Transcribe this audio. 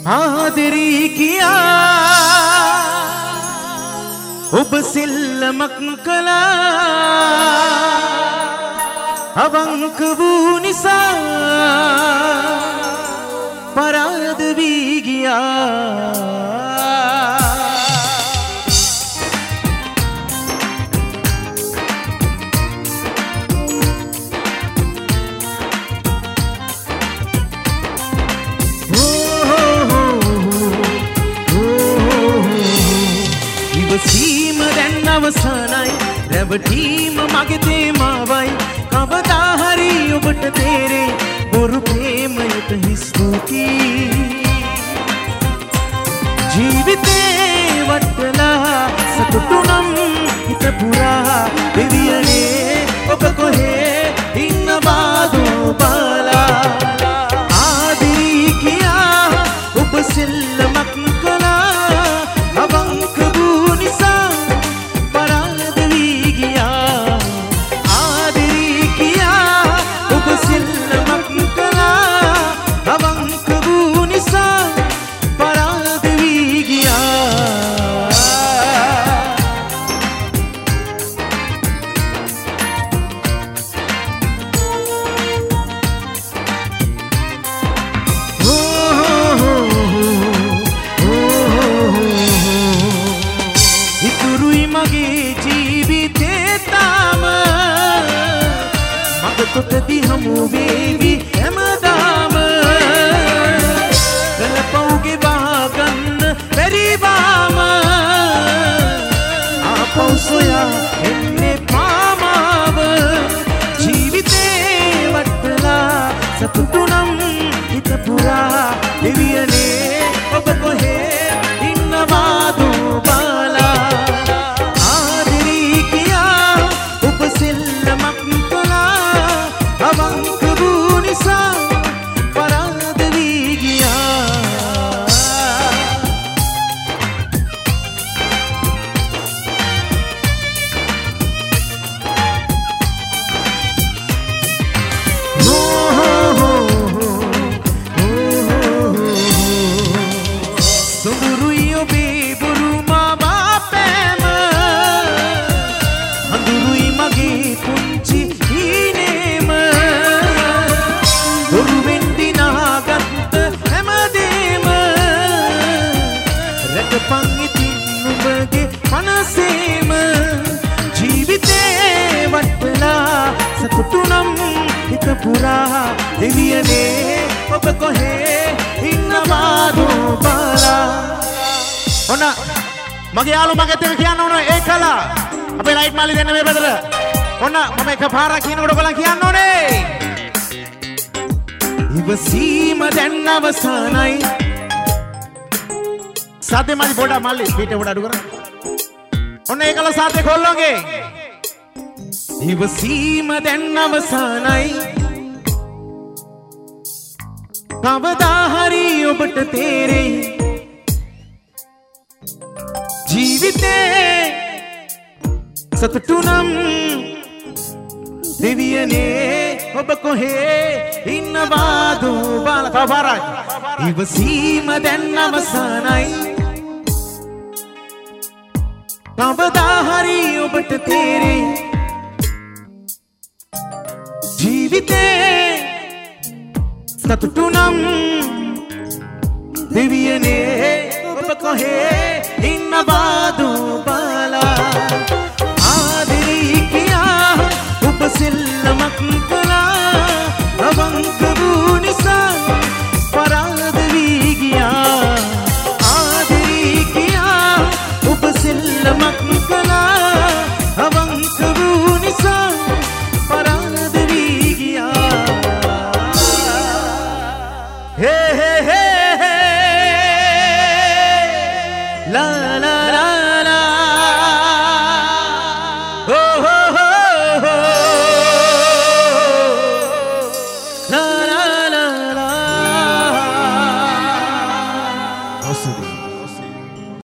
ආදරී කියා ඔබ සිල්ලමක් කළා අවංක වූ නිසා පරාද වී ගියා ඉවසීම දැන් අවසానයි රැවටීම මගේ තේමාවයි කවදා හරි ඔබට තේරේ බොරු ප්‍රේමයට ස්තුතියි ජීවිතේ වටලා සතුටු නම් හිත පුරා දෙවියනේ ඔබ කොහේ ඉන්නවාද බලා ආදී කියා ඔබ සිල්ලමක් කළා අවංක වූ නිසා පරාද වී ගියා ආදී කියා ඔබ සිල්ලමක් කළා අවංක වූ නිසා පරාද වී ගියා ඉතුරුයි මගේ ජීවිතේ තාම මග තොටදී හමු වේවි හැමදාම ගලපවුගේ වහගන්න බැරි බාම ආපහු සොයා එන්නේ පාමාව ජීවිතේ වටලා සතුටු නම් හිත පුරා දෙවියනේ ඔබ කොහේ ඉන්නවාද බලා ආදරී කියා ඔබ සිල්ලමක් කළා අවංක වූ නිසා පරාද වී ගියා සොඳුරුයි ඔබේ බොරු මාවා පෑම හඳුරුයි මගේ පුංචි හීනේම දොරුවෙන් දිනාගත්ත හැමදේම රැකපන් ඉතින් නුඹගේ මනසේම ජීවිතේ වටලා සතුටු නම් හිත පුරා දෙවියනේ ඔබ කොහේ ඉන්නවාද බලා ඔන්න මගේ යාළුවා මගෙත් එක්ක කියන්න ඕනේ ඒකලා අපේ ලයිට් මාලි දෙන්න මේ පැත්තට ඔන්න මම එක පාරක් කියනකොට ඔයගොල්ලන් කියන්න ඕනේ ඉවසීම දැන් අවසానයි සාදේ මාලි පොඩා මාලි පිට පොඩ අඩු කරන්න ඔන්න ඒකලා සාදේ කොල්ලෝගේ ඉවසීම දැන් අවසానයි කවදා හරි ඔබට තේරෙයි ජීවිතේ සතුටු නම් දෙවියනේ ඔබ කොහේ ඉන්නවාද බලා කවරක් ඉවසීම දැන් අවසానයි කවදා හරි ඔබට තේරෙයි ජීවිතේ සතුටු නම් දෙවියනේ ඔබ කොහේ ඉන්නවාද බලා ආදරී කියා ඔබ සිල්ලම